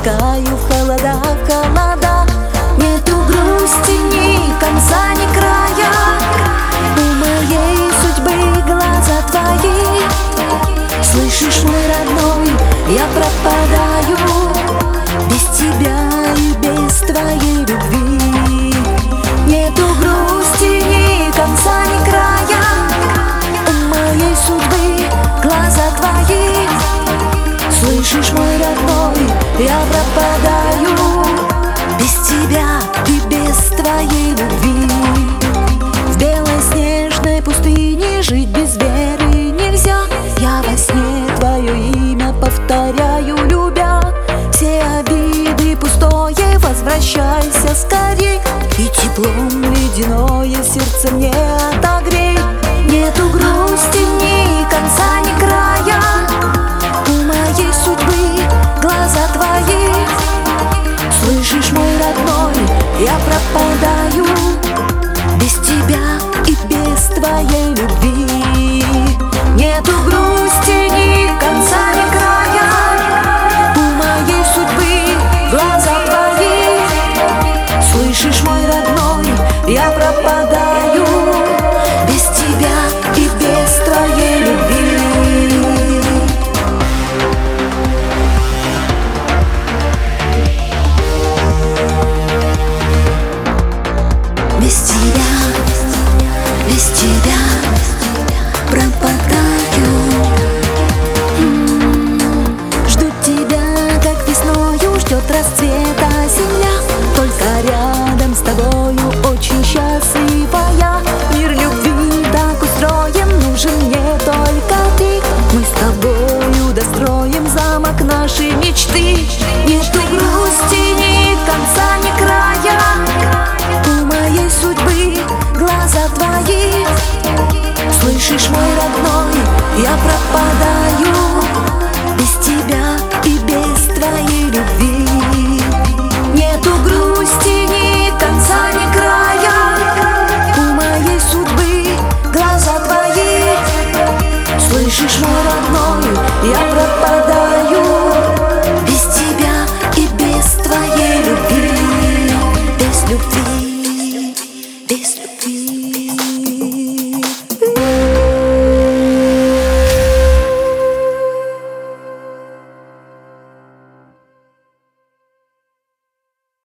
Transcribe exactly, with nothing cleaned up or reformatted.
шагаю в холода, холода. Нету грусти ни конца, ни края. У моей судьбы глаза твои. Слышишь, мой родной, я пропадаю без тебя и без твоей любви. Нету грусти ни конца, ни края. У моей судьбы глаза твои. Слышишь, мой родной, я пропадаю без тебя и без твоей любви. В белой снежной пустыне жить без веры нельзя. Я во сне твое имя повторяю, любя. Все обиды пустое, возвращайся скорей. И теплом ледяное сердце мне отогрей. Нету грусти ни конца, ни края. У моей судьбы глаза твои. Слышишь, мой родной, я пропадаю без тебя и без твоей любви. Нету грусти ни конца, ни края. У моей судьбы глаза твои. Слышишь, мой родной, я пропадаю без тебя и без твоей любви. Без тебя, без тебя пропадаю. М-м-м. Жду тебя, как весною ждет расцвета земля. Только рядом с тобою очень счастливая. Мир любви так устроен, нужен мне только ты. Мы с тобою достроим замок нашей мечты. Нету грусти ни конца, ни края. У моей судьбы глаза твои. Слышишь, мой родной, я пропадаю без тебя и без твоей любви. Нету грусти ни конца, ни края. У моей судьбы глаза твои. Слышишь, мой родной, я пропадаю без тебя и без твоей любви. Без любви, без любви.